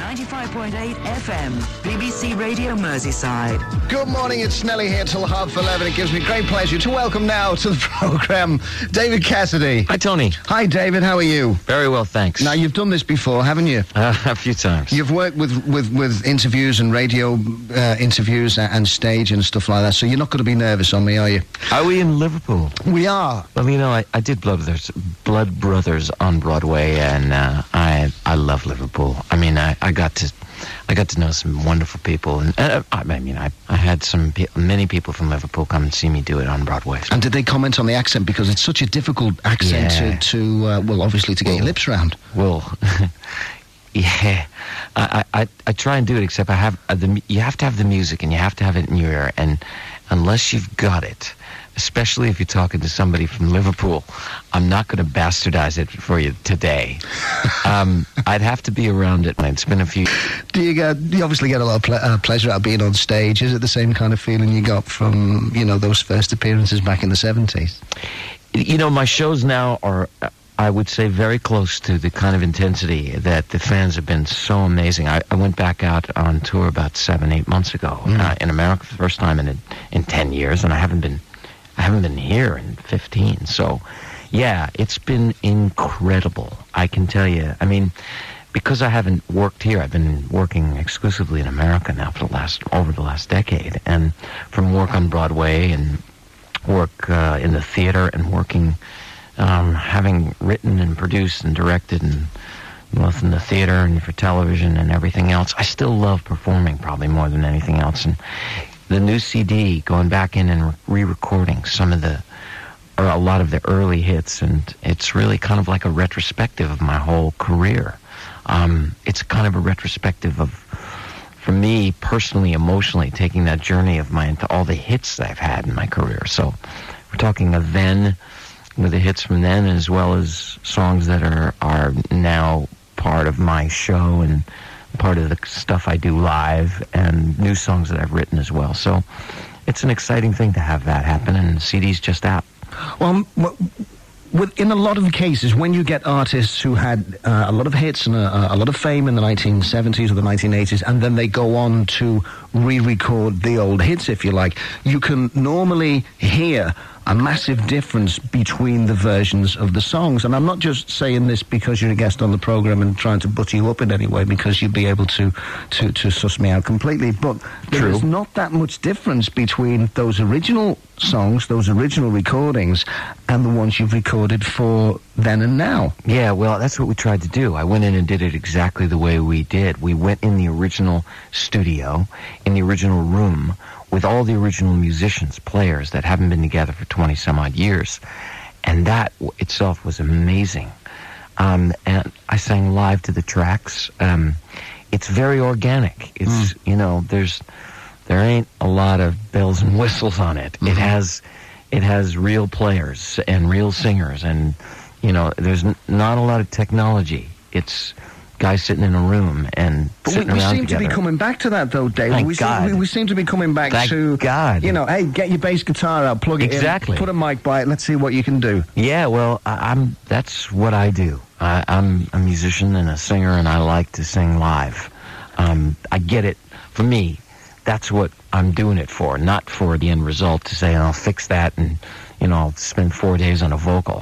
95.8 FM, BBC Radio Merseyside. Good morning, it's Snelly here till 11:30. It gives me great pleasure to welcome now to the programme David Cassidy. Hi, Tony. Hi, David, how are you? Very well, thanks. Now, you've done this before, haven't you? A few times. You've worked with interviews and radio interviews and stage and stuff like that, so you're not going to be nervous on me, are you? Are we in Liverpool? We are. Well, you know, I did Blood Brothers on Broadway, and I love Liverpool. I mean, I got to know some wonderful people, and I had many people from Liverpool come and see me do it on Broadway. And did they comment on the accent, because it's such a difficult accent to obviously to get your lips around? Well, yeah, I try and do it, except you have to have the music and you have to have it in your ear, and unless you've got it, especially if you're talking to somebody from Liverpool, I'm not going to bastardize it for you today. I'd have to be around it. It's been a few... Do you obviously get a lot of pleasure out of being on stage? Is it the same kind of feeling you got from, those first appearances back in the 70s? My shows now are, I would say, very close to the kind of intensity that the fans have been so amazing. I went back out on tour about 7-8 months ago in America for the first time in 10 years, and I haven't been here in 15. So, yeah, it's been incredible. I can tell you. I mean, because I haven't worked here, I've been working exclusively in America now for over the last decade, and from work on Broadway and work in the theater and working, having written and produced and directed and both in the theater and for television and everything else, I still love performing probably more than anything else. And the new CD, going back in and re-recording a lot of the early hits, and it's really kind of like a retrospective of my whole career. It's kind of a retrospective for me personally, emotionally, taking that journey of mine to all the hits that I've had in my career. So we're talking of then, with the hits from then, as well as songs that are now part of my show and part of the stuff I do live, and new songs that I've written as well. So it's an exciting thing to have that happen, and the CD's just out. Well, in a lot of cases, when you get artists who had a lot of hits and a lot of fame in the 1970s or the 1980s, and then they go on to re-record the old hits, if you like, you can normally hear a massive difference between the versions of the songs. And I'm not just saying this because you're a guest on the programme and trying to butter you up in any way, because you'd be able to suss me out completely, but there's not that much difference between those original songs, those original recordings, and the ones you've recorded for then and now. Yeah, well, that's what we tried to do. I went in and did it exactly the way we did. We went in the original studio, in the original room, with all the original musicians, players that haven't been together for 20-some-odd years. And that itself was amazing. And I sang live to the tracks. It's very organic. It's, there ain't a lot of bells and whistles on it. Mm-hmm. It has real players and real singers, and, there's not a lot of technology. It's guys sitting in a room and sitting around together. We seem to be coming back to that, though, Dave. We seem to be coming back to... Thank God. Hey, get your bass guitar out, plug it in, put a mic by it, let's see what you can do. Yeah, well, that's what I do. I'm a musician and a singer, and I like to sing live. I get it. For me, that's what I'm doing it for, not for the end result to say, I'll fix that and, I'll spend 4 days on a vocal.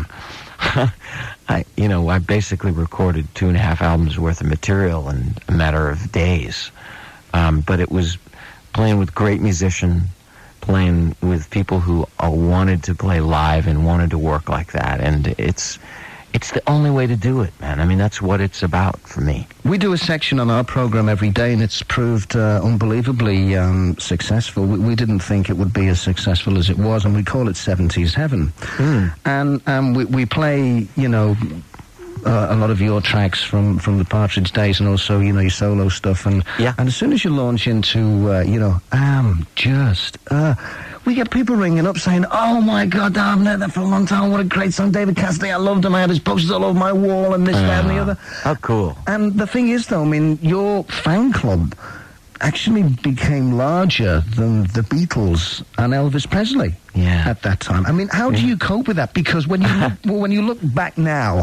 I basically recorded 2.5 albums worth of material in a matter of days. But it was playing with great musicians, playing with people who wanted to play live and wanted to work like that. And it's the only way to do it, man. I mean, that's what it's about for me. We do a section on our program every day, and it's proved unbelievably successful. We didn't think it would be as successful as it was, and we call it 70s Heaven. And we play, a lot of your tracks from the Partridge days, and also, your solo stuff. And as soon as you launch into, we get people ringing up saying, oh my God, I've known that for a long time. What a great song, David Cassidy. I loved him. I had his posters all over my wall and this, that, and the other. How cool. And the thing is, though, your fan club actually became larger than the Beatles and Elvis Presley at that time. How do you cope with that? Because when you look back now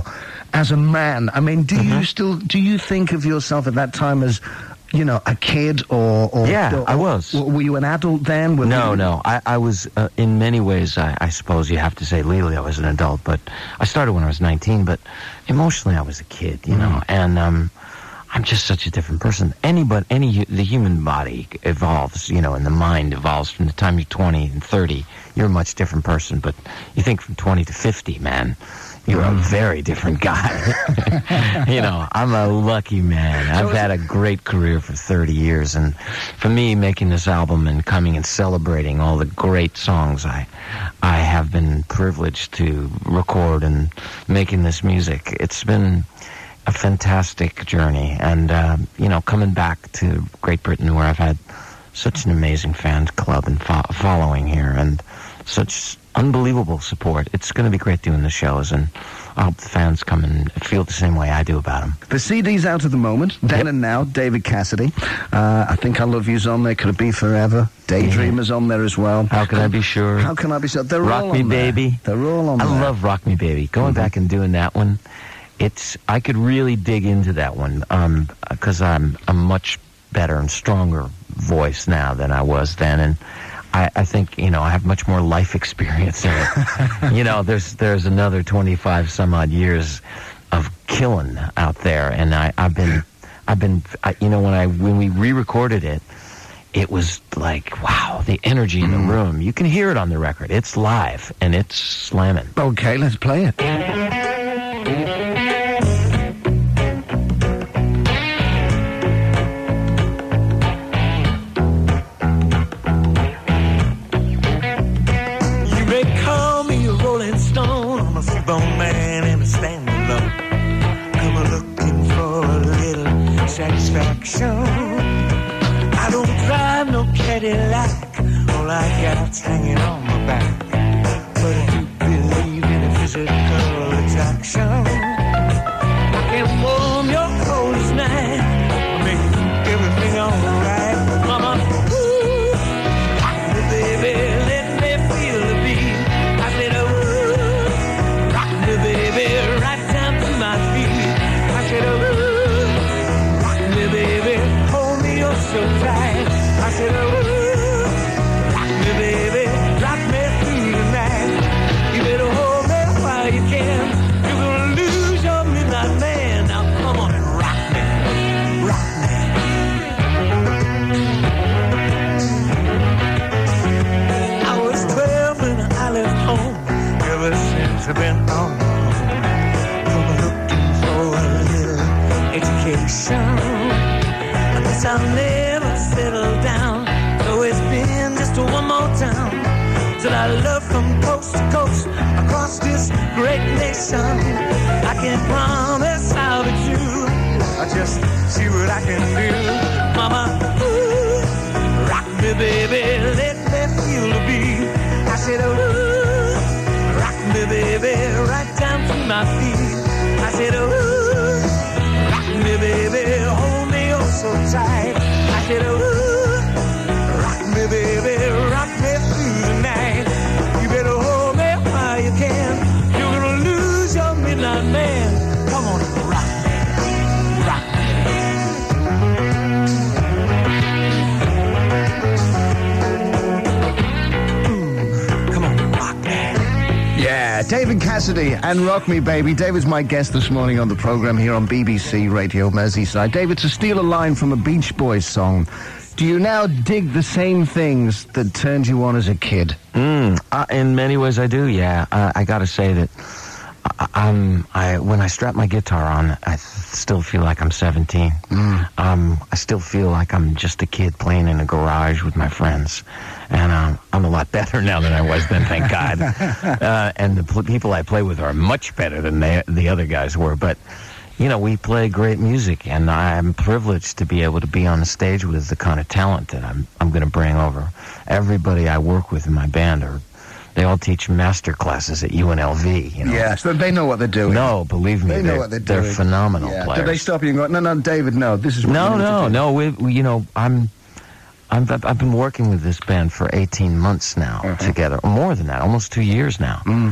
as a man. I mean, do you think of yourself at that time as, you know, a kid or Yeah, I was. Were you an adult then? No. I was, in many ways, I suppose you have to say legally I was an adult, but I started when I was 19, but emotionally I was a kid, you know, and I'm just such a different person. The human body evolves, you know, and the mind evolves from the time you're 20 and 30. You're a much different person, but you think from 20 to 50, man, you're a very different guy. You know, I'm a lucky man. I've had a great career for 30 years, and for me, making this album and coming and celebrating all the great songs I have been privileged to record and making this music, it's been a fantastic journey. And, you know, coming back to Great Britain, where I've had such an amazing fan club and following here, and such unbelievable support. It's going to be great doing the shows, and I hope the fans come and feel the same way I do about them. The CD's out at the moment, Then and Now, David Cassidy. I Think I Love You's on there, Could It Be Forever? Daydreamer's on there as well. How Can I Be Sure? How Can I Be Sure? They're Rock all Me on there. Baby. They're all on I there. love Rock Me Baby. Going back and doing that one, I could really dig into that one, because I'm a much better and stronger voice now than I was then, and I think, you know, I have much more life experience in it. You know, there's another 25 some odd years of killing out there, and I've been, you know, when we re-recorded it, it was like, wow, the energy in the room. You can hear it on the record. It's live, and it's slamming. Okay, let's play it. Man and a stand alone. Come looking for a little satisfaction. I don't drive no Cadillac. All I got's hanging on my back. But I do believe in a physical attraction. I can warm your coldest night, make everything alright. Mama, ooh, baby, let me feel the beat. I said, oh, baby, right down to my feet. I said, oh, rock me, baby, hold me up so tight. I said, oh, rock me, baby, rock me through the night. You better hold me while you can. You're gonna lose your midnight man. Now come on and rock me, rock me. I was 12 when I left home. Ever since I've been home. Education. I guess I'll never settle down. So it's been just one more town till I love from coast to coast across this great nation. I can't promise I'll be true. I just see what I can do. Mama, ooh, rock me, baby, let me feel the beat. I said, ooh, rock me, baby, right down to my feet. I said, ooh, me, baby, hold me oh so tight. I said, ooh, rock me, baby, rock me through the night. You better hold me while you can. You're gonna lose your midnight man. Come on, rock me, rock me. Come on, rock me. Yeah, David Cassidy and Rock Me Baby. David's my guest this morning on the program here on BBC Radio Merseyside. David, to steal a line from a Beach Boys song, do you now dig the same things that turned you on as a kid? In many ways I do, yeah. I gotta say that when I strap my guitar on, I still feel like I'm 17. I still feel like I'm just a kid playing in a garage with my friends. And I'm a lot better now than I was then, thank God. And the people I play with are much better than the other guys were. But, you know, we play great music, and I'm privileged to be able to be on the stage with the kind of talent that I'm going to bring over. Everybody I work with in my band they all teach master classes at UNLV. You know? Yeah, so they know what they're doing. No, believe me, they know what they're doing. They're phenomenal players. Did they stop you and go, no, David, no, this is what you need to do? No. We, you know, I've been working with this band for 18 months now together, or more than that, almost 2 years now.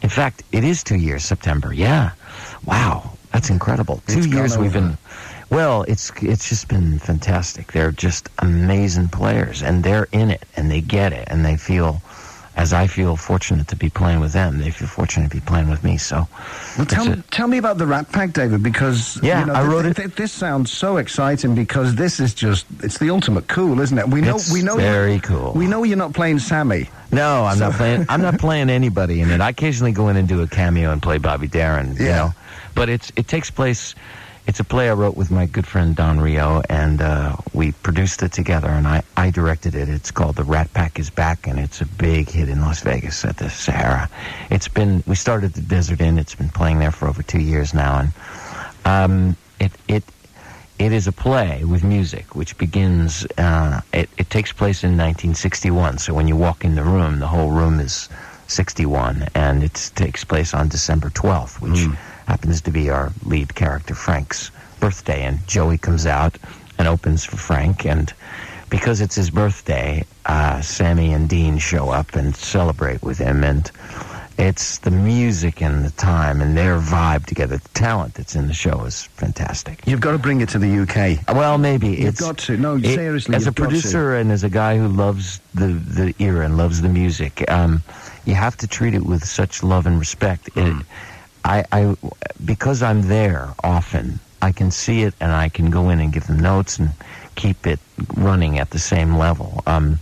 In fact, it is 2 years, September. Yeah. Wow. That's incredible. 2 years we've been... Well, it's just been fantastic. They're just amazing players, and they're in it, and they get it, and they feel, as I feel fortunate to be playing with them, they feel fortunate to be playing with me. So, well, tell me about the Rat Pack, David, because I wrote it. This sounds so exciting because this is just—it's the ultimate cool, isn't it? We know, very cool. We know you're not playing Sammy. No, I'm not playing. I'm not playing anybody in it. I occasionally go in and do a cameo and play Bobby Darin. You know, but it takes place. It's a play I wrote with my good friend Don Rio, and we produced it together, and I directed it. It's called The Rat Pack is Back, and it's a big hit in Las Vegas at the Sahara. We started at the Desert Inn. It's been playing there for over 2 years now, and it is a play with music, which begins, it takes place in 1961, so when you walk in the room, the whole room is 61, and it takes place on December 12th, which happens to be our lead character Frank's birthday, and Joey comes out and opens for Frank, and because it's his birthday, Sammy and Dean show up and celebrate with him, and it's the music and the time and their vibe together. The talent that's in the show is fantastic. You've got to bring it to the UK. Well, maybe. You've got to. No, seriously. As a producer and as a guy who loves the era and loves the music, you have to treat it with such love and respect. I because I'm there often, I can see it and I can go in and give them notes and keep it running at the same level.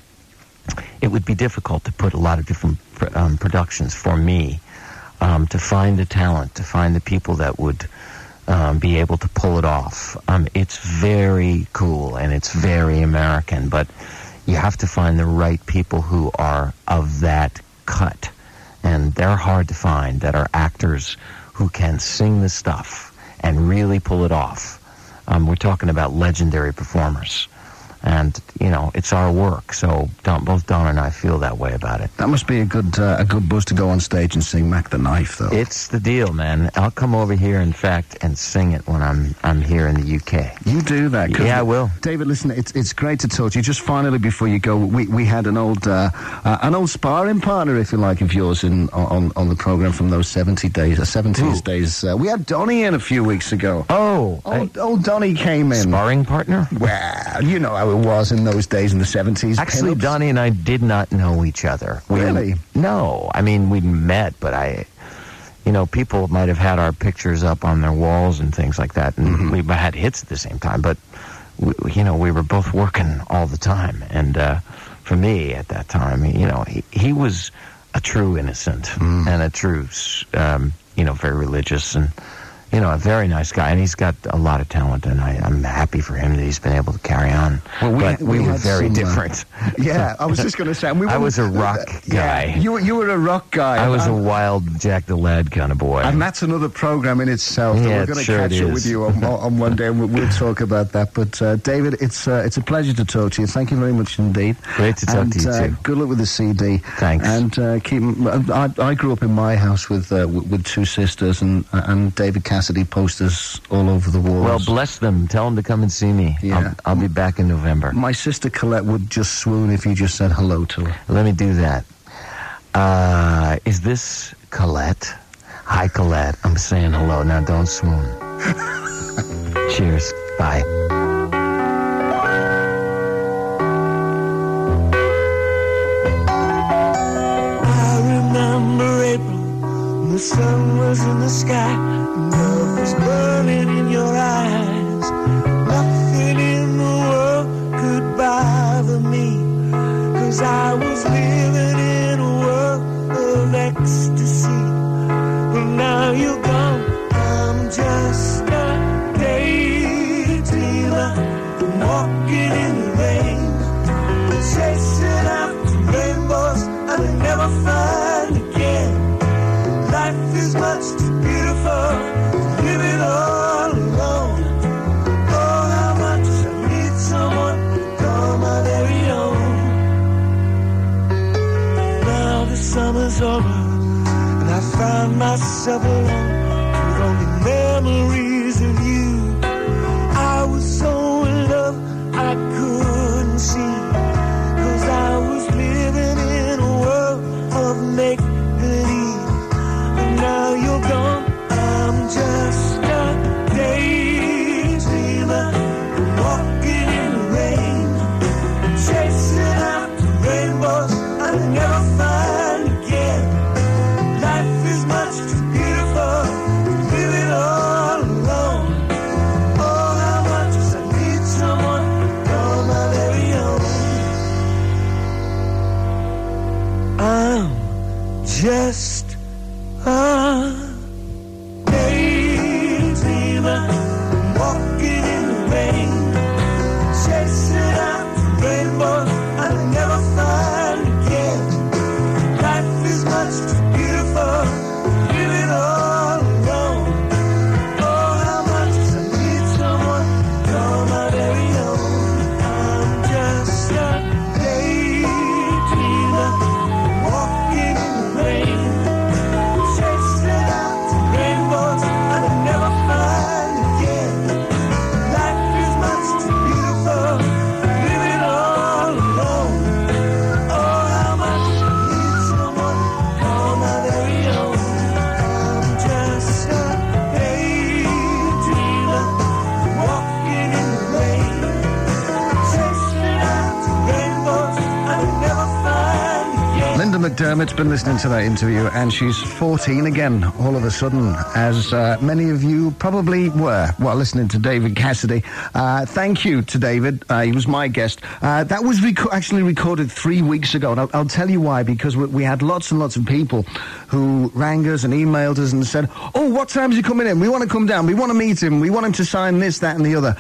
It would be difficult to put a lot of different productions for me to find the talent, to find the people that would be able to pull it off. It's very cool and it's very American, but you have to find the right people who are of that cut. And they're hard to find, that are actors who can sing the stuff and really pull it off. We're talking about legendary performers. And, it's our work, so both Don and I feel that way about it. That must be a good buzz to go on stage and sing Mac the Knife, though. It's the deal, man. I'll come over here, in fact, and sing it when I'm here in the UK. You do that? Yeah, I will. David, listen, it's great to talk to you. Just finally, before you go, we had an old sparring partner, if you like, of yours on the program from those 70s days. We had Donnie in a few weeks ago. Oh, old Donnie came in. Sparring partner? Well, you know how it was in those days in the 70s. Actually, Pin-ups. Donnie and I did not know each other. Really? No. I mean, we met, but people might have had our pictures up on their walls and things like that, and we had hits at the same time, but, we were both working all the time. And for me, at that time, he was a true innocent and a true, very religious and, a very nice guy, and he's got a lot of talent, and I'm happy for him that he's been able to carry on. Well, we were very different. Yeah, I was just going to say. I was a rock guy. You were a rock guy. I was a wild Jack the Lad kind of boy. And that's another program in itself. Yeah, we're going to catch up with you on one day, and we'll talk about that. But David, it's a pleasure to talk to you. Thank you very much indeed. Great to talk to you too. Good luck with the CD. Thanks. And I grew up in my house with two sisters, and David Cassidy posters all over the walls. Well, bless them. Tell them to come and see me. Yeah. I'll be back in November. My sister Colette would just swoon if you just said hello to her. Let me do that. Is this Colette? Hi, Colette. I'm saying hello. Now don't swoon. Cheers. Bye. I remember April, the sun was in the sky. Love was burning in your eyes. Nothing in the world could bother me, 'cause I was living in a world of ecstasy. But now you're gone, I'm just a daydreamer, walking in the rain, chasing after rainbows I'll never find again. Life is much too beautiful, living all alone. Oh, how much I need someone to call my very own. Now the summer's over, and I find myself alone with only memories of you. I was so in love I couldn't see, 'cause I was living in a world of make-believe. just a daydreamer, walking in the rain, chasing after rainbows I never find again. Life is much too beautiful, living all alone. Oh, how much I need someone, call my very own. I'm just a daydreamer, walking in the rain, chasing after rainbows I never find again. Life is much too beautiful, living all alone. Oh, how much I need someone, call my very own. I'm just a daydreamer, walking in the rain, chasing after rainbows I never find again. Linda McDermott's been listening to that interview, and she's 14 again, all of a sudden, as many of you probably were while listening to David Cassidy. Thank you to David. He was my guest. That was actually recorded 3 weeks ago, and I'll tell you why, because we had lots and lots of people who rang us and emailed us and said, oh, what time's he coming in? We want to come down. We want to meet him. We want him to sign this, that, and the other.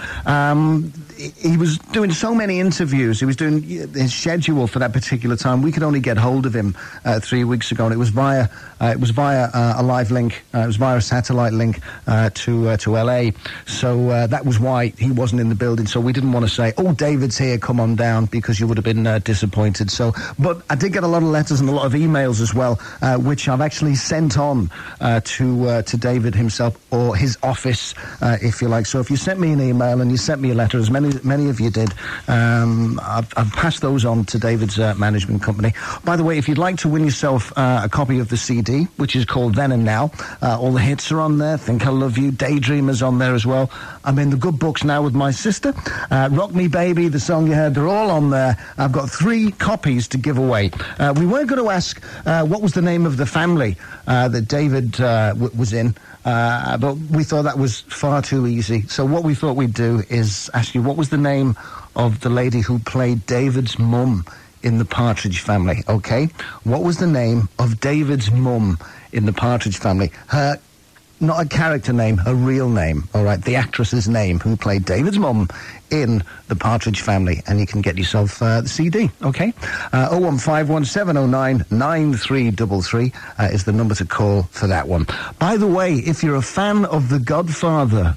He was doing so many interviews. He was doing his schedule for that particular time. We could only get hold of him 3 weeks ago, and it was via a live link. It was via a satellite link to LA. So that was why he wasn't in the building. So we didn't want to say, "Oh, David's here, come on down," because you would have been disappointed. So, but I did get a lot of letters and a lot of emails as well, which I've actually sent on to David himself, or his office, if you like. So if you sent me an email and you sent me a letter, as many of you did, I've passed those on to David's management company. By the way, if you'd like to win yourself a copy of the CD, which is called Then and Now, all the hits are on there. Think I Love You, Daydreamer's on there as well. I'm in the good books now with my sister. Rock Me Baby, the song you heard, they're all on there. I've got 3 copies to give away. We weren't going to ask what was the name of the family that David was in, but we thought that was far too easy. So what we thought we'd do is ask you, what was the name of the lady who played David's mum in the Partridge Family? Okay, what was the name of David's mum in the Partridge Family? Her, not a character name, her real name, all right, the actress's name who played David's mum in the Partridge Family, and you can get yourself the CD, okay? 01517099333 is the number to call for that one. By the way, if you're a fan of The Godfather...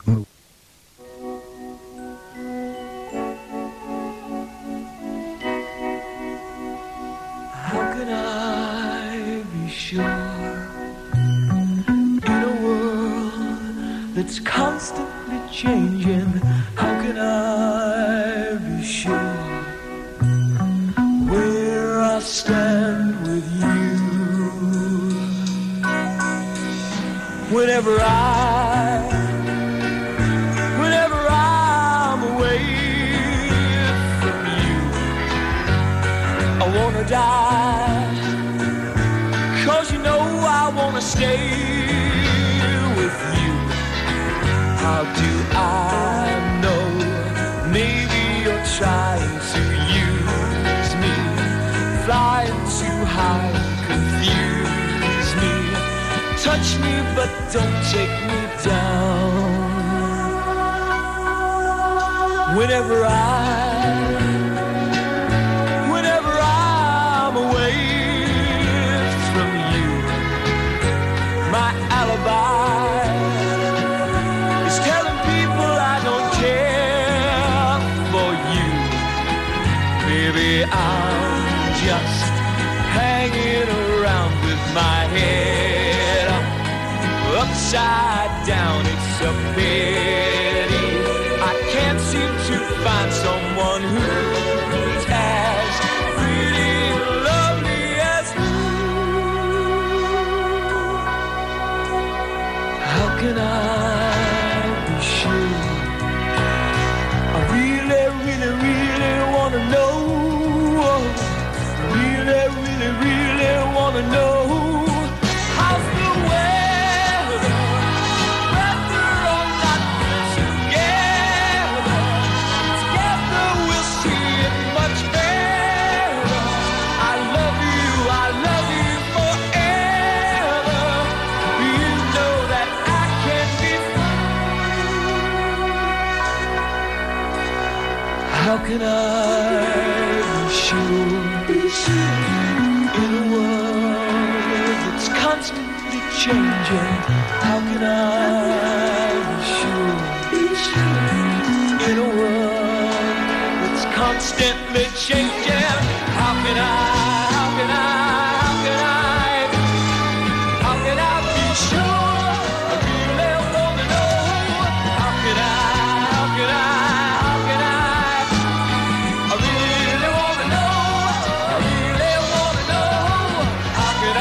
How can I be sure in a world that's constantly changing? How can I be sure where I stand with you? Whenever I'm away from you, I wanna die, 'cause you know I wanna stay with you. How do I know? Maybe you're trying to use me, flying too high, confuse me. Touch me, but don't take me down. Whenever I'm away from you, my alibi is telling people I don't care for you. Maybe I'm just hanging around with my head upside down. It's a pity I can't seem to find someone who's as pretty and lovely as you. How can I be sure? I really, really, really wanna know. Really, really, really wanna know. How's the weather? Whether or not we're together, together we'll see it much better. I love you forever. can I be sure in a world that's constantly changing? How can I be sure in a world that's constantly changing? How can I be sure? I really want to know. How can I really want to know. I really want to know. How can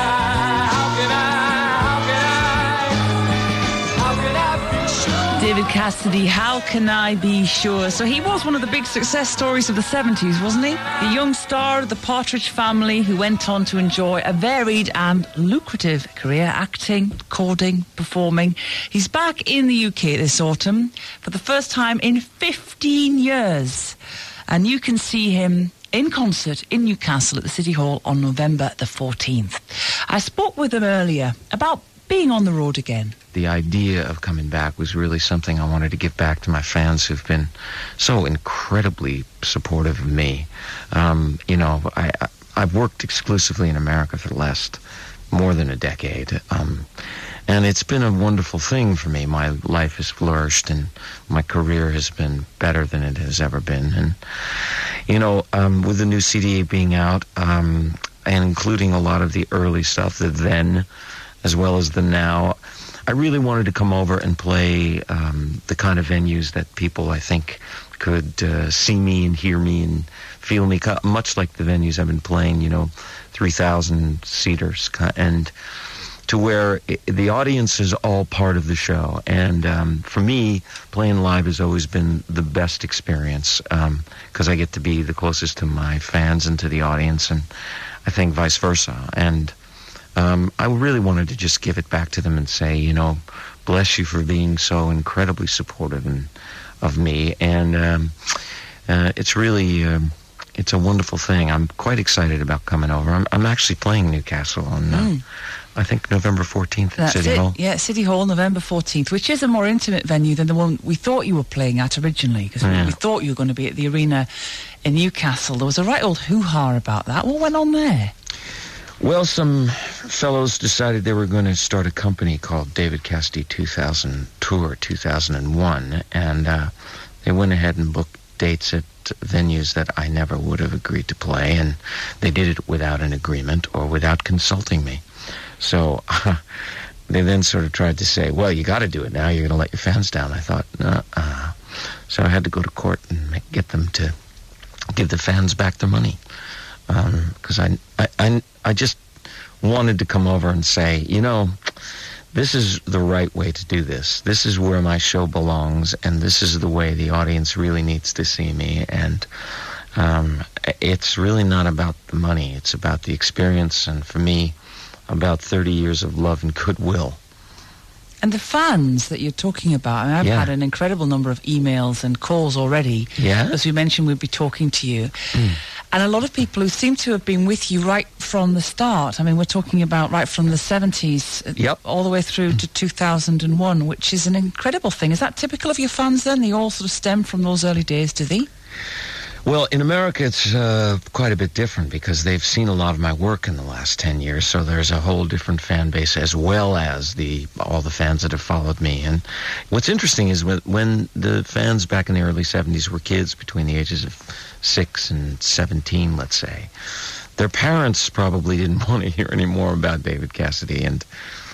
I be sure? David Cassidy, how can I be sure? So he was one of the big success stories of the 70s, wasn't he? The young star of the Partridge Family who went on to enjoy a varied and lucrative career, acting, recording, performing. He's back in the UK this autumn for the first time in 15 years. And you can see him in concert in Newcastle at the City Hall on November the 14th. I spoke with him earlier about being on the road again. The idea of coming back was really something I wanted to give back to my fans who've been so incredibly supportive of me. I've worked exclusively in America for the last more than a decade. And it's been a wonderful thing for me. My life has flourished and my career has been better than it has ever been. And, with the new CD being out, and including a lot of the early stuff, the then, as well as the now, I really wanted to come over and play the kind of venues that people, I think, could see me and hear me and feel me, much like the venues I've been playing, 3,000 seaters, and to where the audience is all part of the show. And for me, playing live has always been the best experience because I get to be the closest to my fans and to the audience, and I think vice versa. And I really wanted to just give it back to them and say, bless you for being so incredibly supportive of me. And it's really, it's a wonderful thing. I'm quite excited about coming over. I'm actually playing Newcastle on, I think, November 14th at City Hall. Yeah, City Hall, November 14th, which is a more intimate venue than the one we thought you were playing at originally, because we thought you were going to be at the Arena in Newcastle. There was a right old hoo-ha about that. What went on there? Well, some fellows decided they were going to start a company called David Cassidy 2000 Tour 2001, and they went ahead and booked dates at venues that I never would have agreed to play, and they did it without an agreement or without consulting me. So they then sort of tried to say, well, you got to do it now. You're going to let your fans down. I thought, so I had to go to court and get them to give the fans back their money. Because I just wanted to come over and say, this is the right way to do this. This is where my show belongs, and this is the way the audience really needs to see me. And it's really not about the money. It's about the experience, and for me, about 30 years of love and goodwill. And the fans that you're talking about, I've had an incredible number of emails and calls already. Yeah? As we mentioned, we'd be talking to you. And a lot of people who seem to have been with you right from the start. I mean, we're talking about right from the 70s all the way through to 2001, which is an incredible thing. Is that typical of your fans then? They all sort of stem from those early days, do they? Well, in America, it's quite a bit different because they've seen a lot of my work in the last 10 years, so there's a whole different fan base as well as all the fans that have followed me. And what's interesting is when the fans back in the early 70s were kids between the ages of 6 and 17, let's say, their parents probably didn't want to hear any more about David Cassidy. And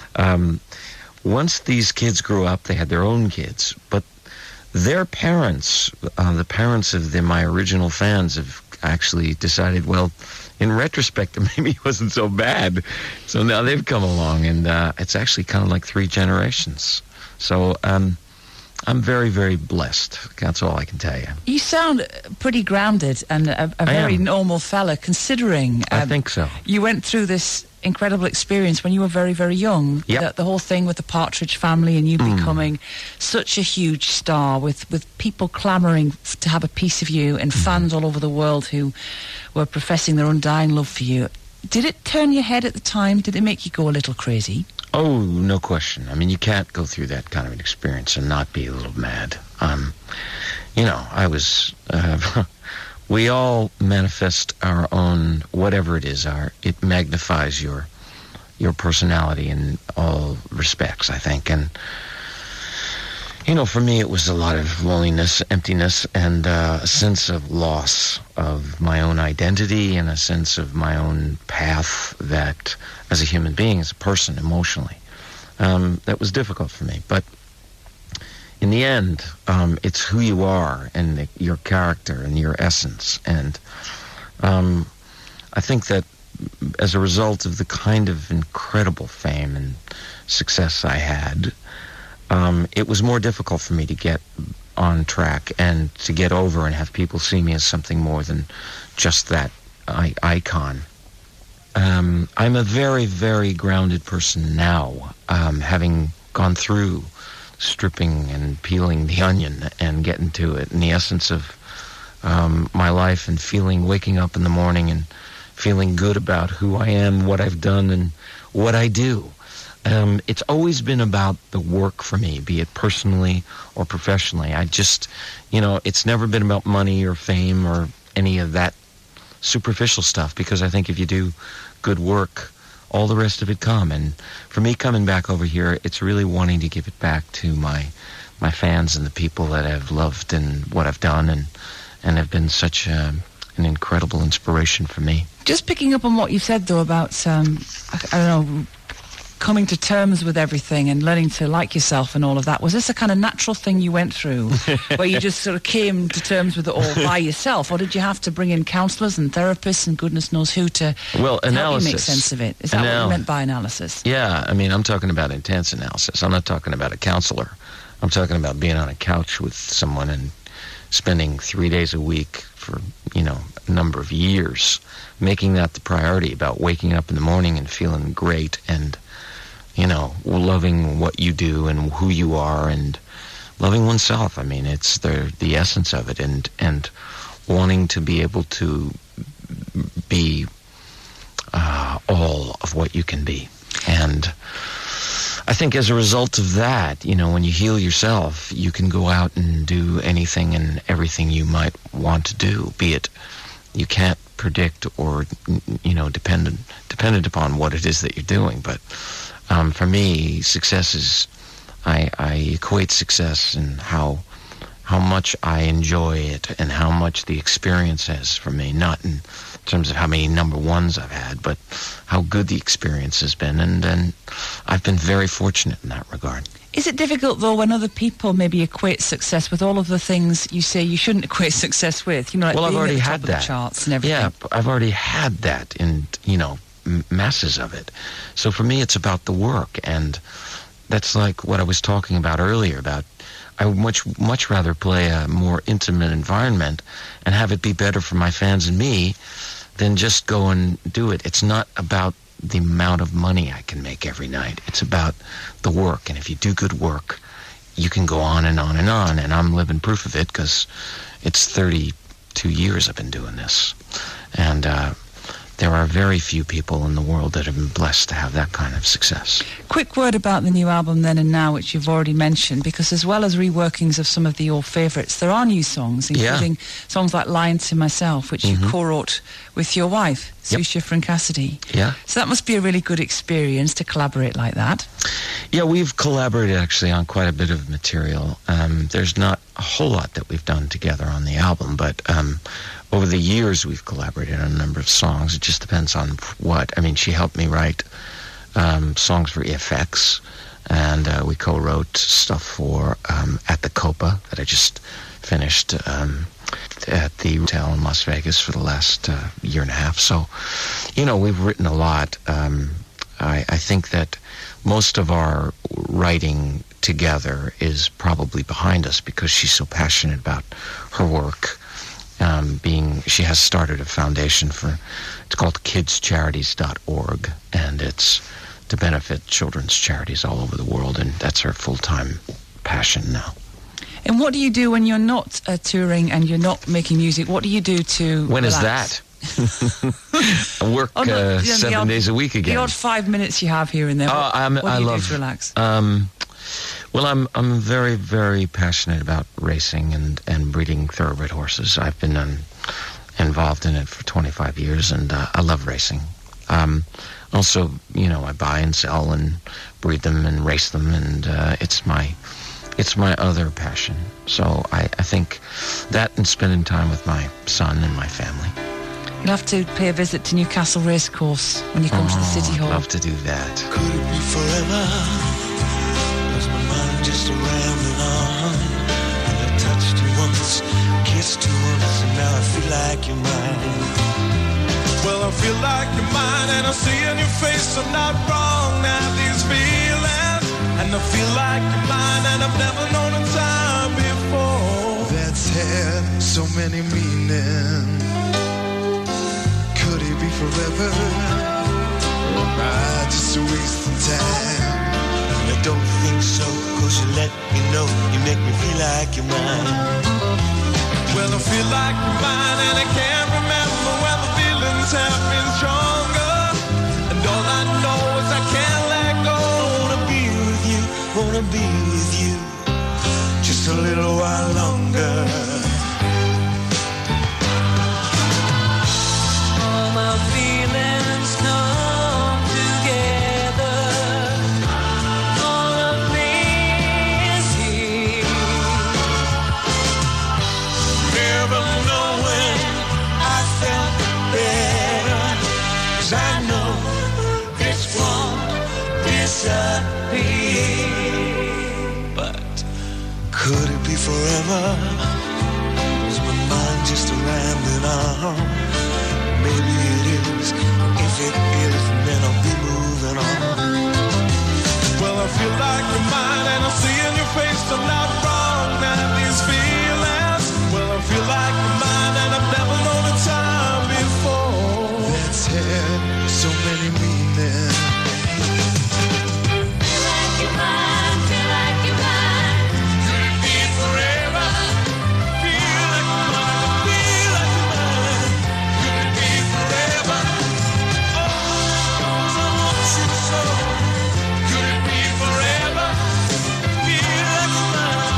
once these kids grew up, they had their own kids, but their parents, the parents of my original fans, have actually decided, well, in retrospect, maybe it wasn't so bad. So now they've come along, and it's actually kind of like 3 generations. So I'm very, very blessed. That's all I can tell you. You sound pretty grounded and a very normal fella, considering... I think so. You went through this incredible experience when you were very, very young. Yep. The whole thing with the Partridge Family and you becoming such a huge star with people clamouring to have a piece of you and fans all over the world who were professing their undying love for you. Did it turn your head at the time? Did it make you go a little crazy? Oh, no question. I mean, you can't go through that kind of an experience and not be a little mad. I was we all manifest our own, whatever it is, it magnifies your personality in all respects, I think. And, for me, it was a lot of loneliness, emptiness, and a sense of loss of my own identity and a sense of my own path that, as a human being, as a person, emotionally, that was difficult for me. But in the end, it's who you are and your character and your essence. And I think that as a result of the kind of incredible fame and success I had, it was more difficult for me to get on track and to get over and have people see me as something more than just that icon. I'm a very, very grounded person now, having gone through stripping and peeling the onion and getting to it, and the essence of my life, and waking up in the morning and feeling good about who I am, what I've done, and what I do. It's always been about the work for me, be it personally or professionally. I just, it's never been about money or fame or any of that superficial stuff, because I think if you do good work, all the rest of it come. And for me, coming back over here, it's really wanting to give it back to my fans and the people that have loved and what I've done and have been such an incredible inspiration for me. Just picking up on what you said, though, about, I don't know, coming to terms with everything and learning to like yourself and all of that. Was this a kind of natural thing you went through where you just sort of came to terms with it all by yourself, or did you have to bring in counsellors and therapists and goodness knows who to help you make sense of it? Is that what you meant by analysis? Yeah, I mean, I'm talking about intense analysis. I'm not talking about a counselor. I'm talking about being on a couch with someone and spending 3 days a week for, a number of years, making that the priority, about waking up in the morning and feeling great and loving what you do and who you are and loving oneself. I mean, it's the essence of it, and wanting to be able to be all of what you can be. And I think as a result of that, when you heal yourself, you can go out and do anything and everything you might want to do, be it you can't predict or, dependent upon what it is that you're doing. But for me, success is, I equate success and how much I enjoy it and how much the experience is for me, not in terms of how many number ones I've had, but how good the experience has been. And I've been very fortunate in that regard. Is it difficult, though, when other people maybe equate success with all of the things you say you shouldn't equate success with? Like well, I've being already at the top had of that. The charts and everything. Yeah, I've already had that in, masses of it. So for me, it's about the work, and that's like what I was talking about earlier, about I would much rather play a more intimate environment and have it be better for my fans and me than just go and do it. It's not about the amount of money I can make every night. It's about the work, and if you do good work, you can go on and on and on, and I'm living proof of it because it's 32 years I've been doing this. And there are very few people in the world that have been blessed to have that kind of success. Quick word about the new album Then and Now, which you've already mentioned, because as well as reworkings of some of the old favourites, there are new songs, including songs like Lying to Myself, which you co-wrote with your wife, Sue Schifrin Cassidy. Yeah. So that must be a really good experience to collaborate like that. Yeah, we've collaborated actually on quite a bit of material. There's not a whole lot that we've done together on the album, but over the years we've collaborated on a number of songs. It just depends on what. I mean, she helped me write songs for EFX, and we co-wrote stuff for At the Copa that I just finished at the hotel in Las Vegas for the last year and a half. So, we've written a lot. I think that most of our writing together is probably behind us because she's so passionate about her work. She has started a foundation it's called kidscharities.org, and it's to benefit children's charities all over the world, and that's her full-time passion now. And what do you do when you're not touring and you're not making music? What do you do to When relax? is that? I work 7 days a week again. The odd 5 minutes you have here and there. What do you do to relax? Well, I'm very, very passionate about racing and breeding thoroughbred horses. I've been on involved in it for 25 years, and I love racing. Also, I buy and sell and breed them and race them, and it's my other passion. So I think that and spending time with my son and my family. You'll have to pay a visit to Newcastle Racecourse when you come to the City Hall. I'd love to do that. Could it be forever? Was my mind just a rambling on? And I touched you once, kissed you once, and now I feel like you're mine. Well, I feel like you're mine, and I see in your face I'm not wrong. Now these feelings, and I feel like you're mine, and I've never known a time before that's had so many meanings. Could it be forever? Just a waste of time. I don't think so, 'cause you let me know, you make me feel like you're mine. Well, I feel like you're mine, and I can't remember when the feelings have been stronger. And all I know is I can't let go. Wanna be with you, wanna be with you, just a little while longer. All my feelings come together. All of me is here. Never knowing I felt better, 'cause I know this won't disappear. But could it be forever? Was my mind just a rambling on? Maybe it is. If it is, then I'll be moving on. Well, I feel like you're mine, and I see in your face I'm not wrong. Now these feelings, well, I feel like you're mine, and I've never known a time before that's had so many meanings. Feel like you're mine, feel like you're mine. Could it be forever? Feel like you're mine, feel like you're mine. Could it be forever? Oh, 'cause I want you so. Could it be forever? Feel like you're mine.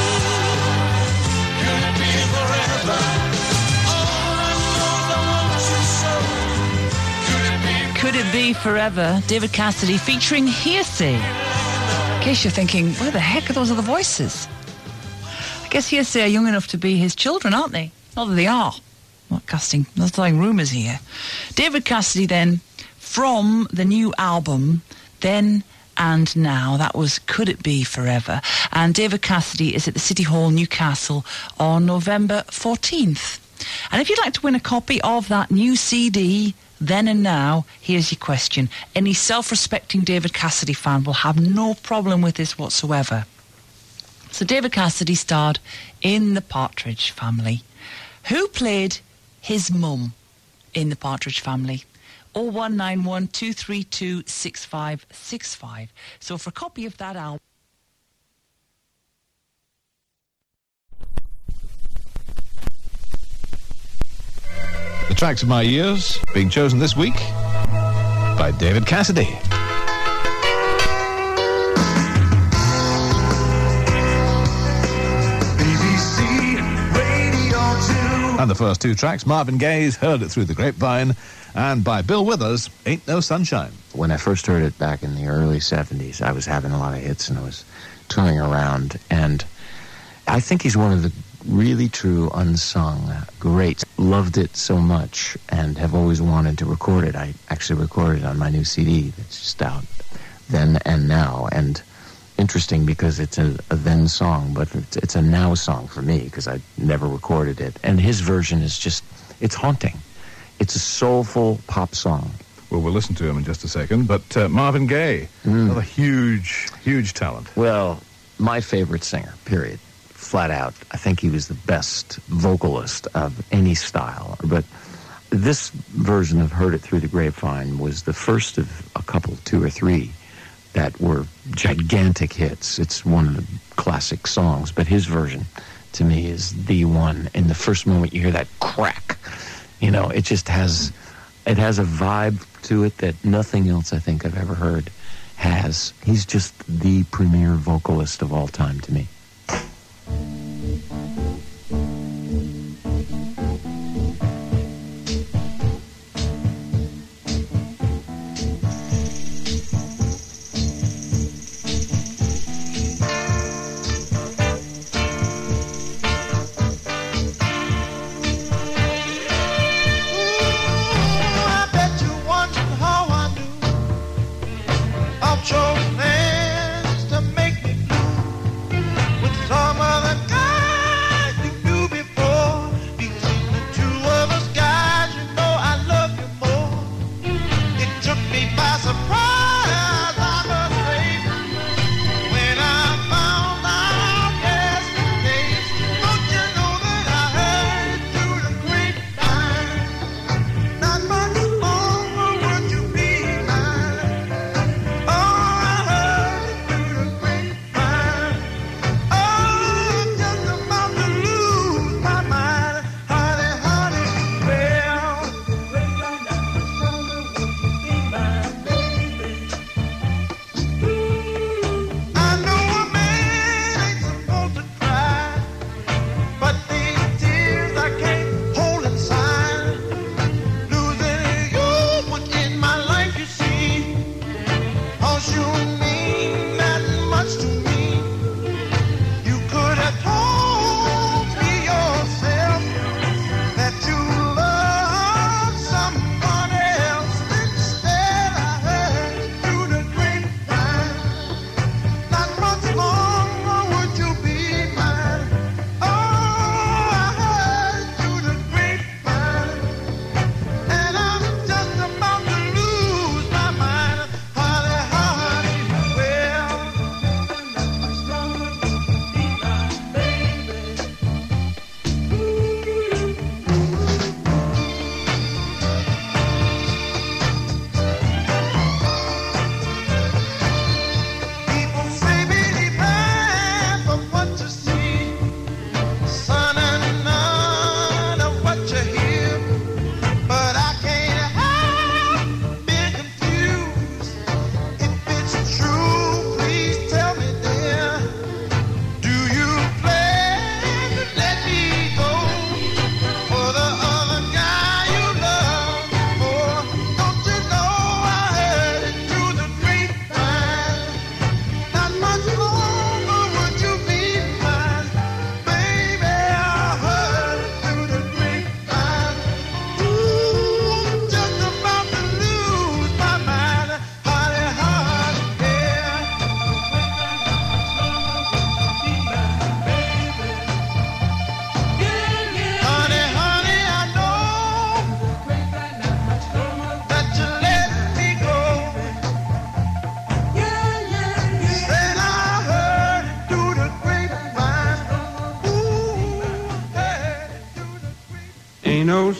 Could it be forever? All I know is I want you so. Could it be? Could It Be Forever? David Cassidy featuring Hearsay. In case you're thinking, where the heck are those other voices? I guess Hearsay are young enough to be his children, aren't they? Not that they are. Not throwing rumours here. David Cassidy then, from the new album, Then and Now. That was Could It Be Forever? And David Cassidy is at the City Hall, Newcastle, on November 14th. And if you'd like to win a copy of that new CD, Then and Now, here's your question. Any self-respecting David Cassidy fan will have no problem with this whatsoever. So David Cassidy starred in The Partridge Family. Who played his mum in The Partridge Family? 0191 232 6565. So for a copy of that album... The Tracks of My Years, being chosen this week by David Cassidy. BBC Radio 2. And the first two tracks, Marvin Gaye's Heard It Through the Grapevine, and by Bill Withers, Ain't No Sunshine. When I first heard it back in the early 70s, I was having a lot of hits and I was touring around. And I think he's one of the really true unsung greats. Loved it so much and have always wanted to record it. I actually recorded it on my new CD that's just out, Then and Now. And interesting because it's a then song, but it's a now song for me because I never recorded it. And his version is just, it's haunting. It's a soulful pop song. Well, we'll listen to him in just a second. But Marvin Gaye, another huge, huge talent. Well, my favorite singer, period. Flat out. I think he was the best vocalist of any style. But this version of Heard It Through the Grapevine was the first of a couple, two or three, that were gigantic hits. It's one of the classic songs, but his version, to me, is the one. In the first moment you hear that crack, you know, it just has, it has a vibe to it that nothing else I think I've ever heard has. He's just the premier vocalist of all time to me.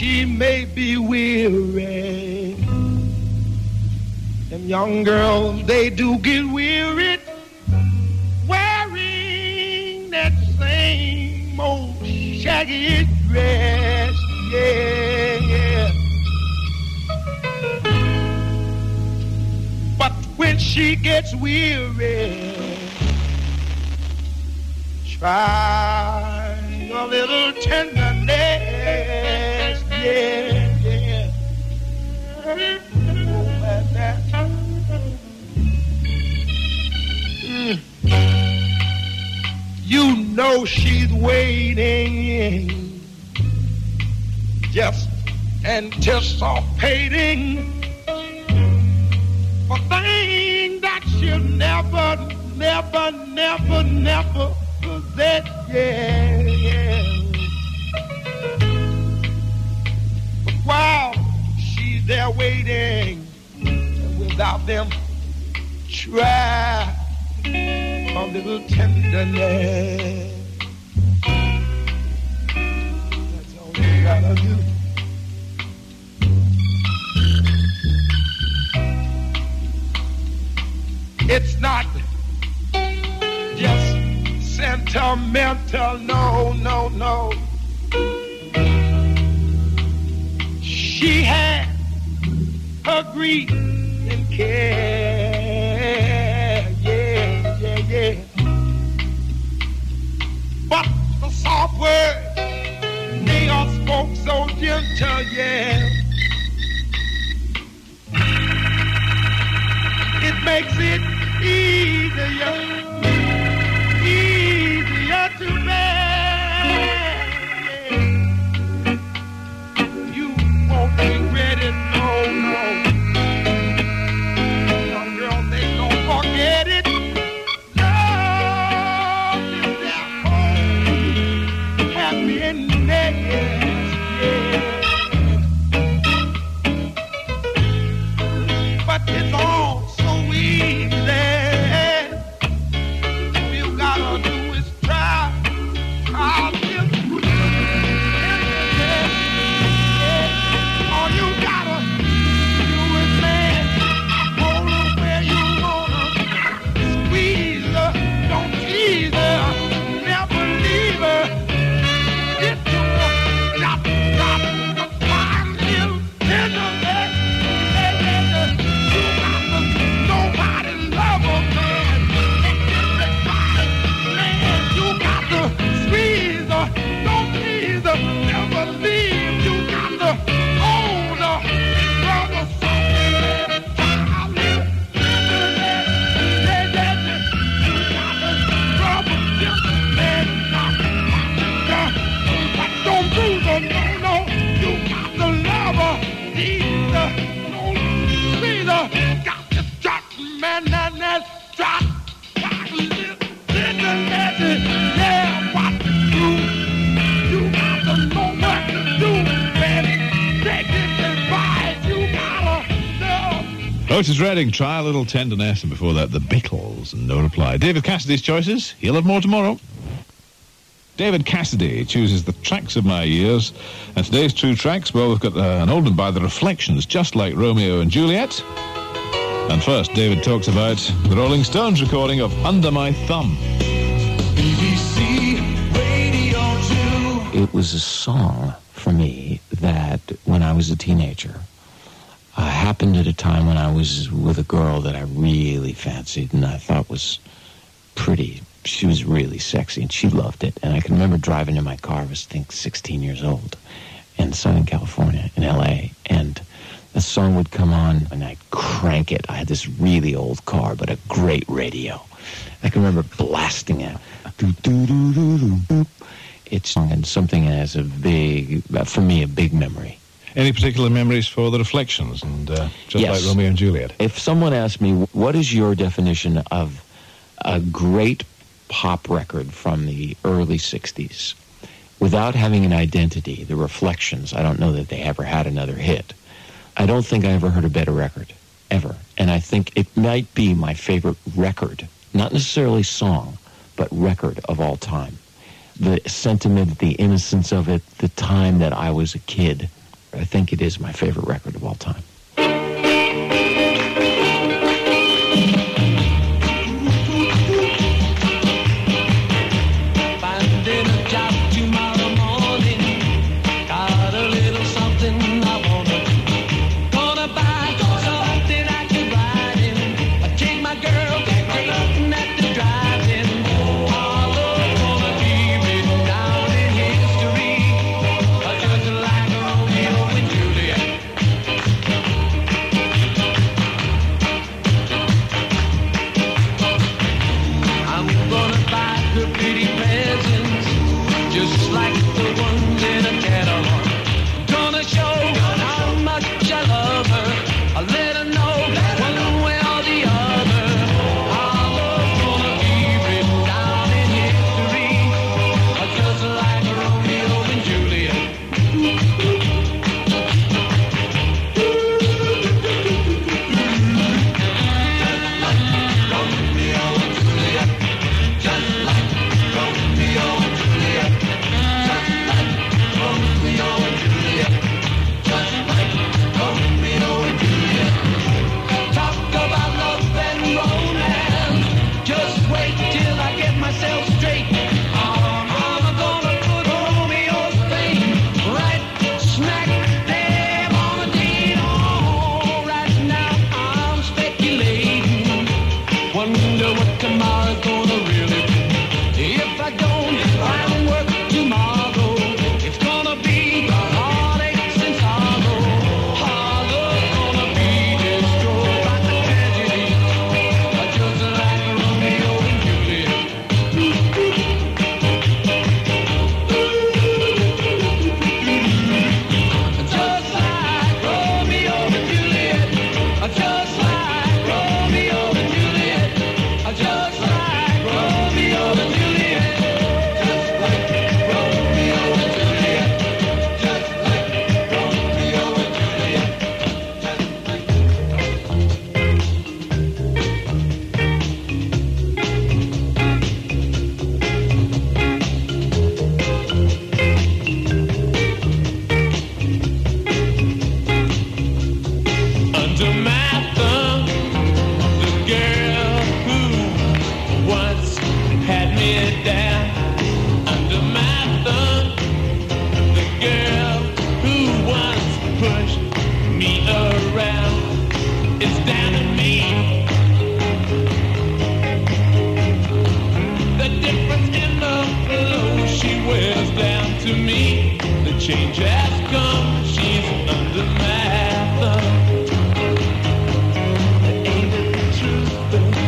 she may be weary. Them young girls, they do get weary wearing that same old shaggy dress. Yeah, yeah. But when she gets weary, try a little tenderness. Yeah, yeah. You know she's waiting, just anticipating for things that she'll never possess. Yeah, yeah. But while she's there waiting, without them, try a little tenderness. That's all you gotta do. It's not just sentimental, no, no, no. She had her grief and care, yeah, yeah, yeah. But the soft words, they are spoke so gentle, yeah. It makes it easier to bear. You won't regret it, no, no. Young girls, they don't forget it. Love is their home, happiness, yeah. But it's all so easy. Otis Redding, Try a Little Tenderness, and before that, The Beatles, and No Reply. David Cassidy's choices. He'll have more tomorrow. David Cassidy chooses the tracks of my years, and today's two tracks, well, we've got an old one by The Reflections, Just Like Romeo and Juliet. And first, David talks about the Rolling Stones recording of Under My Thumb. BBC Radio 2. It was a song for me that, when I was a teenager, happened at a time when I was with a girl that I really fancied and I thought was pretty. She was really sexy and she loved it. And I can remember driving in my car, I was, I think, 16 years old, in Southern California, in L.A., and the song would come on and I'd crank it. I had this really old car, but a great radio. I can remember blasting it. It's and something that has a big, for me, a big memory. Any particular memories for The Reflections and Just Yes. Like Romeo and Juliet? If someone asked me, what is your definition of a great pop record from the early 60s? Without having an identity, The Reflections, I don't know that they ever had another hit. I don't think I ever heard a better record, ever. And I think it might be my favorite record, not necessarily song, but record of all time. The sentiment, the innocence of it, the time that I was a kid, I think it is my favorite record of all time. Finding a job tomorrow morning. Got a little something I wanna. Gonna buy something I can ride in. I take my girl dating at the drive-in. All gonna keep it down in history. Just like Romeo and Juliet. I'm gonna buy her pretty presents, just like the ones in a catalog. Gonna show how much I love her. I'll let her know one way or the other. Our love's gonna keep it down in history, just like Romeo and Juliet. Talk about love and romance. Just wait till I get myself straight. I'm gonna put Romeo's fame right smack dab on the deed. Oh, right now I'm speculating. Wonder what tomorrow's gonna really be. If I don't find work tomorrow, it's gonna be heartaches and sorrow. Heart's gonna be destroyed by the tragedy, just like Romeo and Juliet. Just like Romeo and Juliet. Just like Romeo and Juliet. Just like Romeo and Juliet. Just like Romeo and Juliet. Just like Romeo and Juliet. Under my thumb, the girl who once had me down. Under my thumb, the girl who once pushed me around. It's down to me. The difference in the clothes she wears down to me. The change has come. She's under my thumb. Ain't it the truth, babe?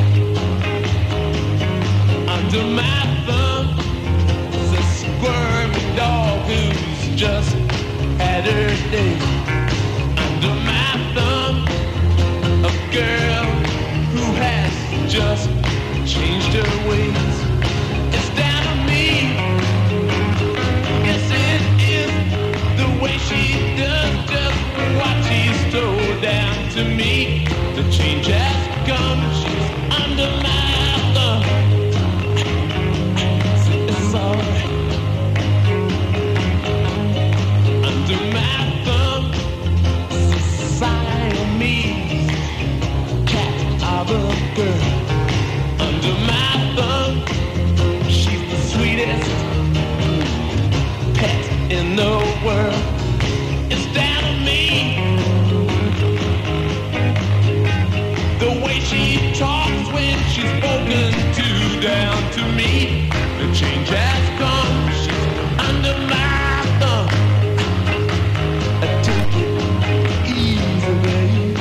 Under my thumb is a squirmy dog who's just had her day. Under my thumb, a girl who has just changed her ways. It's down to me. Yes, it is the way she does just what she's told down to me. The change has come. She's under my thumb. It's alright. Under my thumb, Siamese cat of a girl. Under my thumb, she's the sweetest pet in the world. It's down to me. The way she talks when she's spoken to down to me. The change has come. She's under my thumb. Take it easy, babe.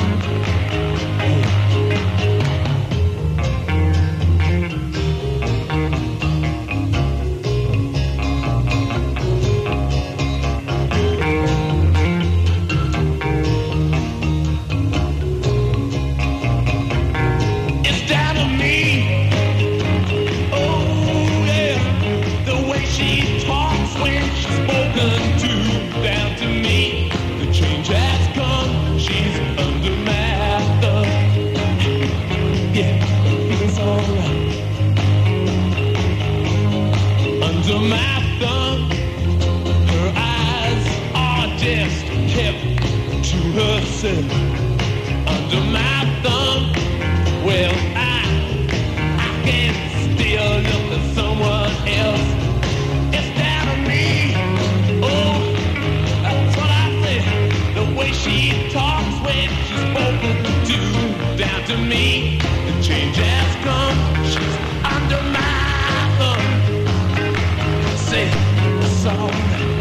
It's down to me. Oh, yeah. The kept to herself under my thumb. Well, I can still look at someone else instead of me. Oh, that's what I said. The way she talks when she's spoken to down to me. The change has come. She's under my thumb. Say the song.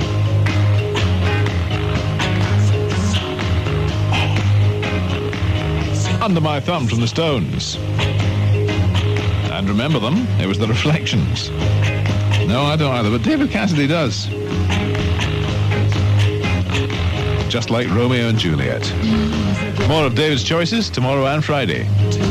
Under My Thumb from the Stones. And remember them, it was the Reflections. No, I don't either, but David Cassidy does. Just like Romeo and Juliet. More of David's choices tomorrow and Friday.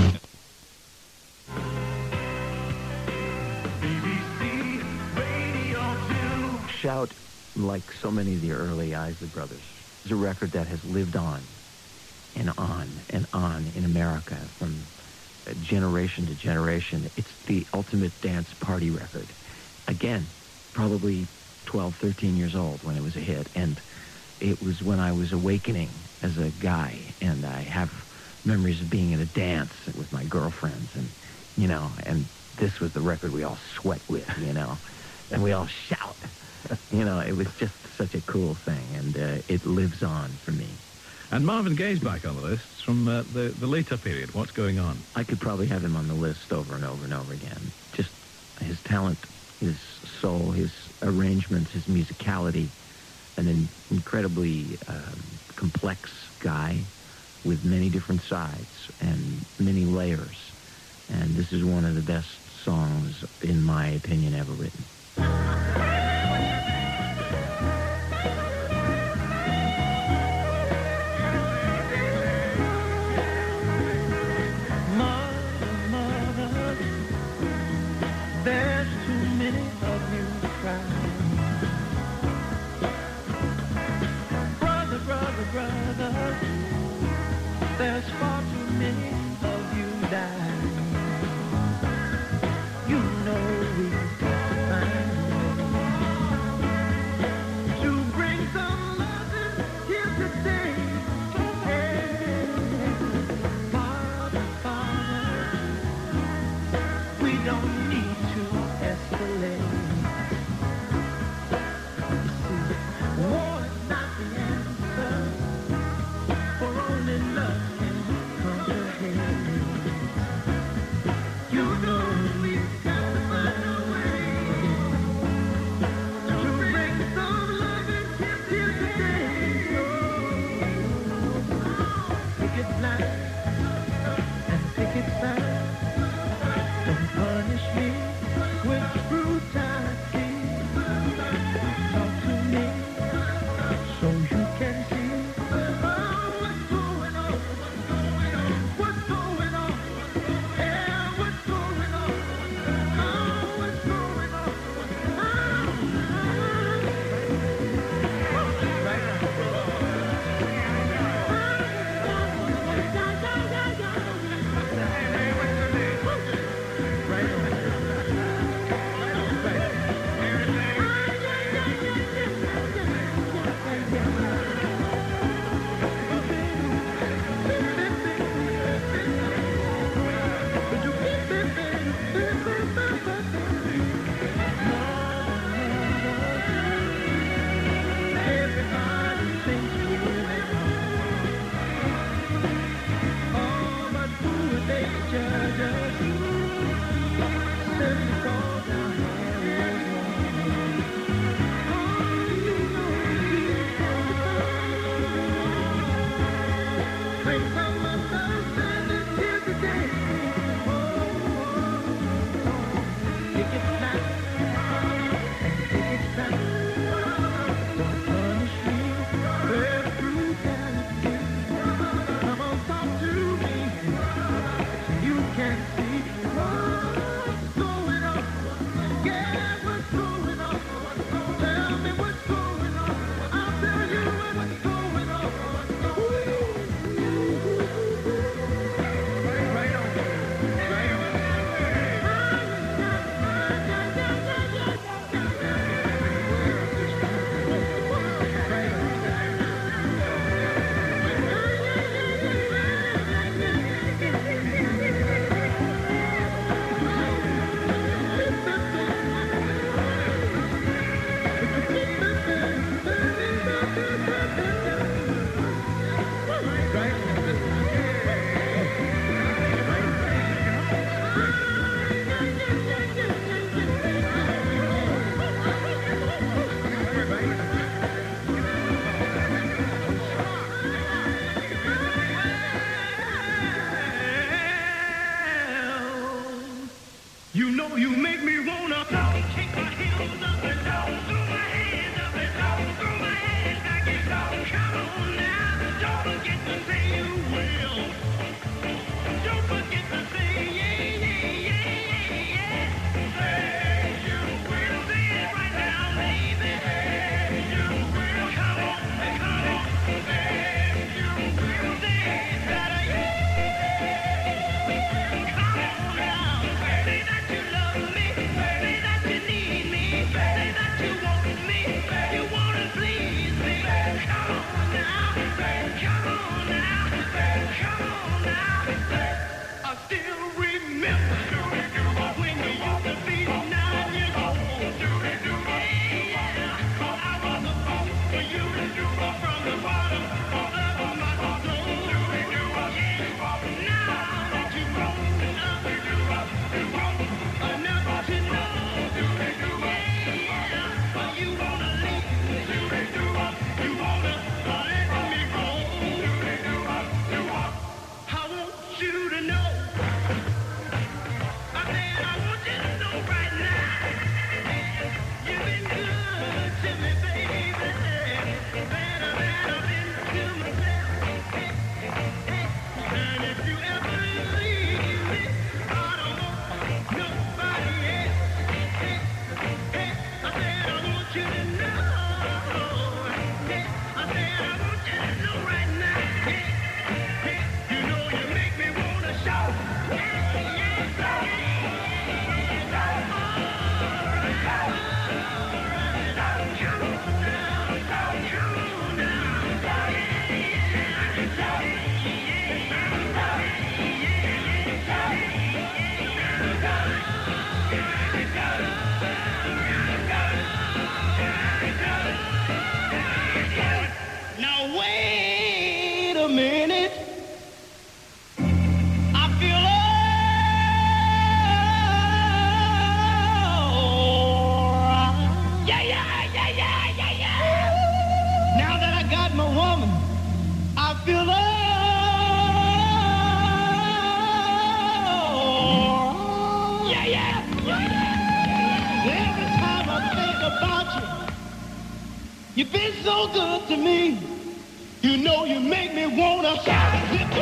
Shout, like so many of the early Isley Brothers, is a record that has lived on and on and on in America from generation to generation. It's the ultimate dance party record. Again, probably 12, 13 years old when it was a hit. And it was when I was awakening as a guy. And I have memories of being in a dance with my girlfriends. And, you know, and this was the record we all sweat with, you know. And we all shout. You know, it was just such a cool thing. And it lives on for me. And Marvin Gaye's back on the list from the later period. What's going on? I could probably have him on the list over and over and over again. Just his talent, his soul, his arrangements, his musicality, an incredibly complex guy with many different sides and many layers. And this is one of the best songs, in my opinion, ever written. There's too many of you crying. Brother, brother, brother, there's far too many of you dying. You know we've got to find woman, I feel love. Yeah, yeah, yeah. Every time I think about you, you've been so good to me. You know you make me wanna shout.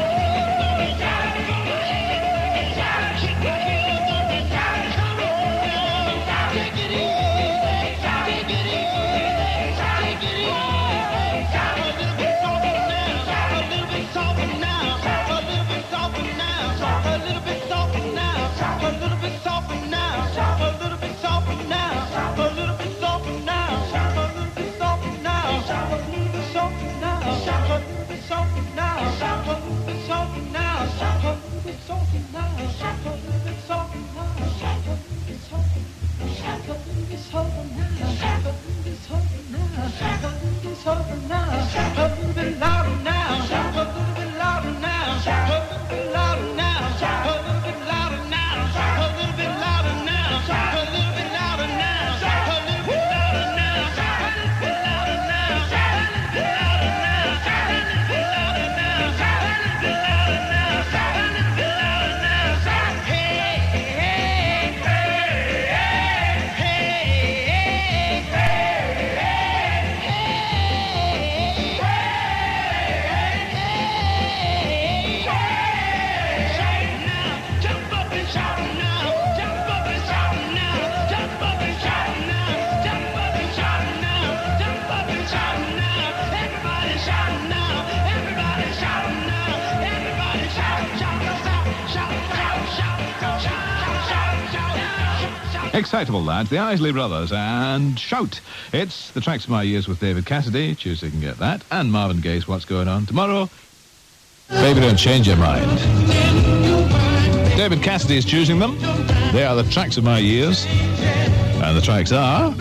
Excitable lads, the Isley Brothers, and Shout. It's the Tracks of My Years with David Cassidy. Tuesday you can get that. And Marvin Gaye's What's Going On. Tomorrow, Baby Don't Change Your Mind. David Cassidy is choosing them. They are the Tracks of My Years. And the tracks are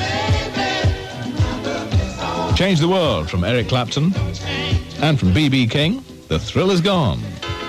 Change the World from Eric Clapton. And from B.B. King, The Thrill Is Gone.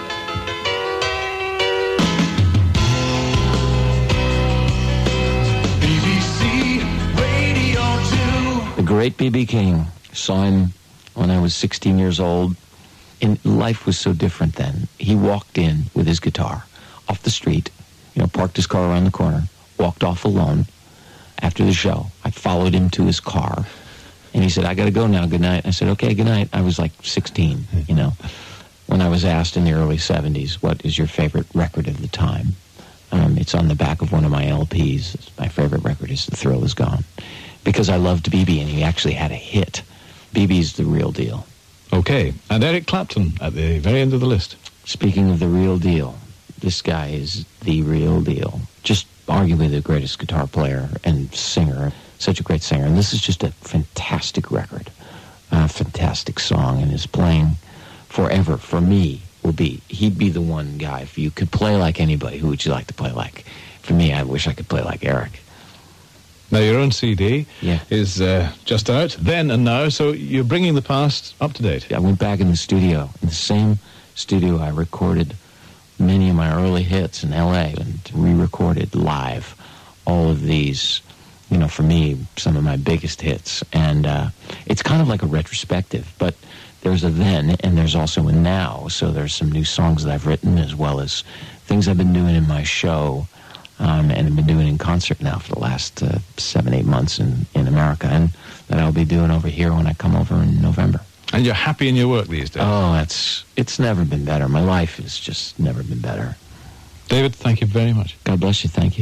Great B.B. King. Saw him when I was 16 years old. And life was so different then. He walked in with his guitar off the street, parked his car around the corner, walked off alone after the show. I followed him to his car, and he said, I got to go now, good night. I said, okay, good night. I was like 16, When I was asked in the early 70s, what is your favorite record of the time? It's on the back of one of my LPs. My favorite record is The Thrill Is Gone. Because I loved B.B. and he actually had a hit. B.B.'s the real deal. Okay, and Eric Clapton at the very end of the list. Speaking of the real deal, this guy is the real deal. Just arguably the greatest guitar player and singer. Such a great singer. And this is just a fantastic record. A fantastic song. And his playing forever, for me, he'd be the one guy. If you could play like anybody, who would you like to play like? For me, I wish I could play like Eric. Now, your own CD is just out, then and now, so you're bringing the past up to date. I went back in the studio, in the same studio I recorded many of my early hits in L.A. and re-recorded live all of these, for me, some of my biggest hits. And it's kind of like a retrospective, but there's a then and there's also a now. So there's some new songs that I've written as well as things I've been doing in my show. And I've been doing in concert now for the last 7-8 months in America, and that I'll be doing over here when I come over in November. And you're happy in your work these days? Oh, it's never been better. My life has just never been better. David, thank you very much. God bless you. Thank you.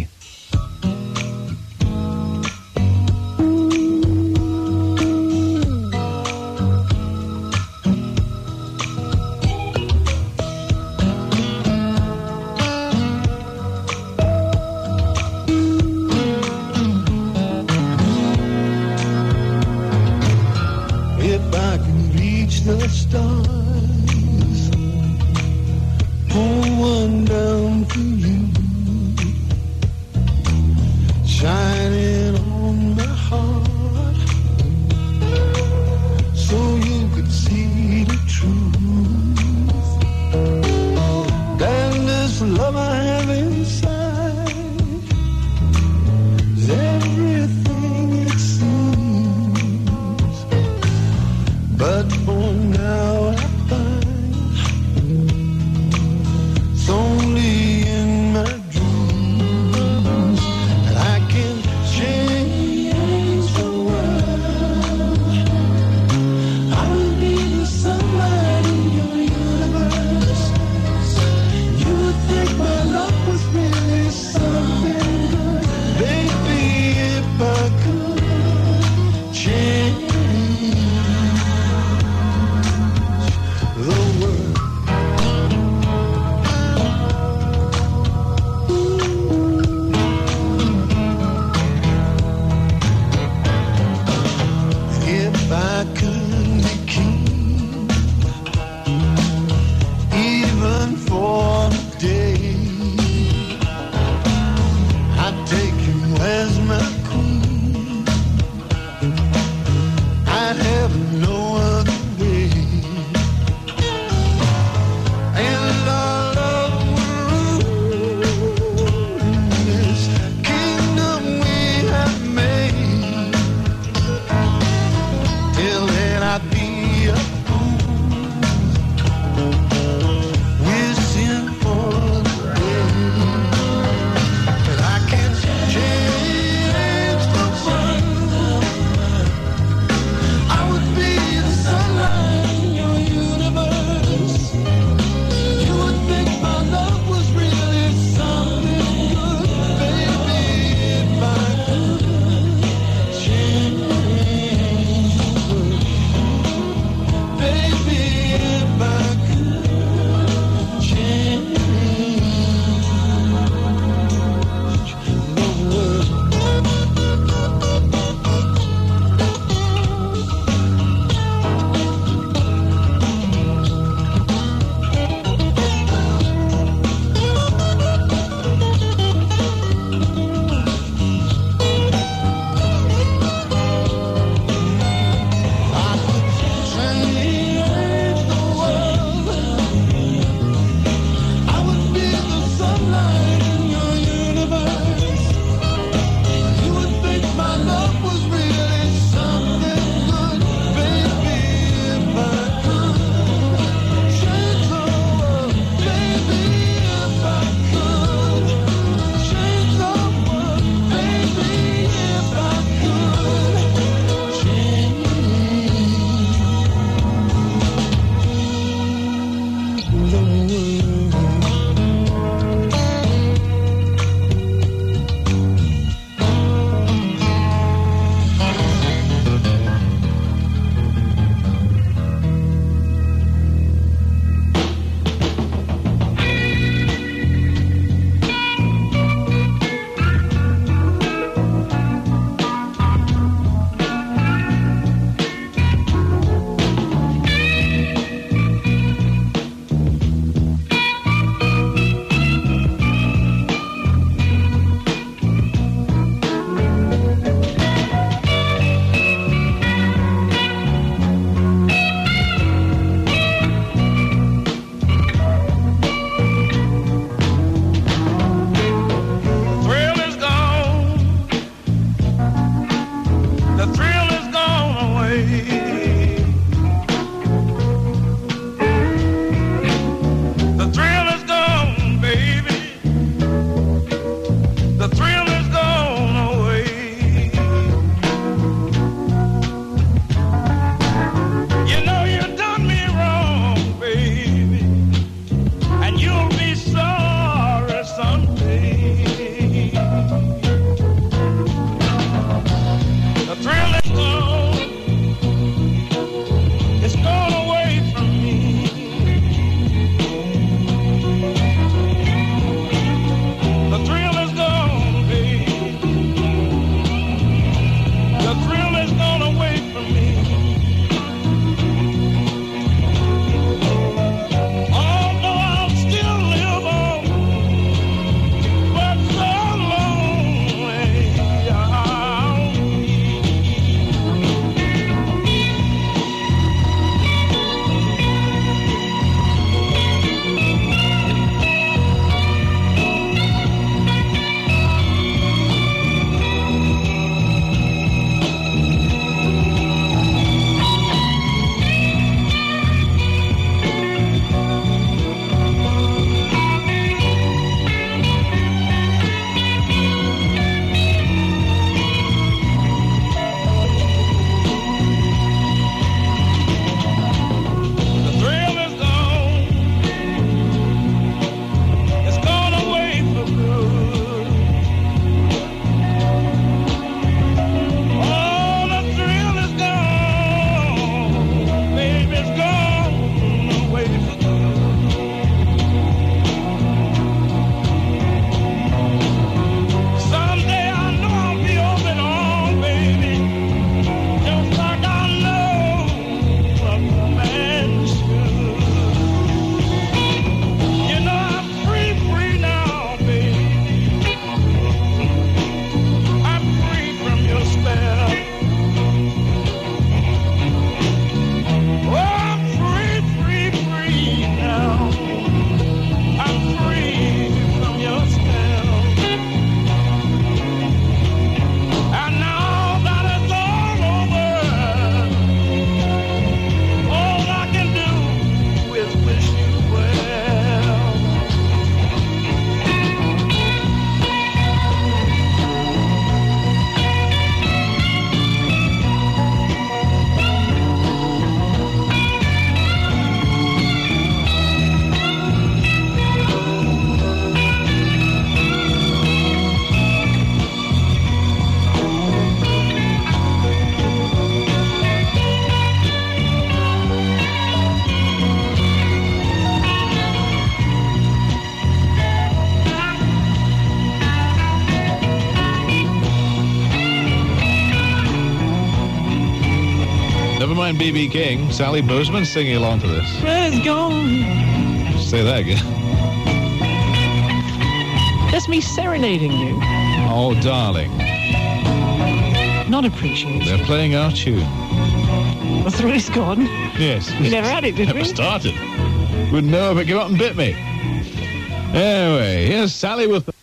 The stars, pull one down for you, shining on my heart, so you could see the truth. And this love I have inside is everything it seems, but But for now I find it's only in my dreams that I can change the world. I will be the sunlight in your universe. You would think my love was really something good. Baby, if I could change the world. If I could be king, even for a day, I'd take you as my queen. I'd have no other way. And our love will rule in this kingdom we have made. Till then I'd be a fool, wishing for the day that I can change the world. I would be the sunlight in your universe. You would think my love was really something good. Baby, if I could change the world. Baby, if I could change the world. Never mind B.B. King. Sally Bozeman singing along to this. Where's gone? Say that again. That's me serenading you. Oh, darling. Not appreciated. They're playing our tune. The three's gone. Yes. We never had it, did Never we? started. Wouldn't know if it came up and bit me. Anyway, here's Sally with...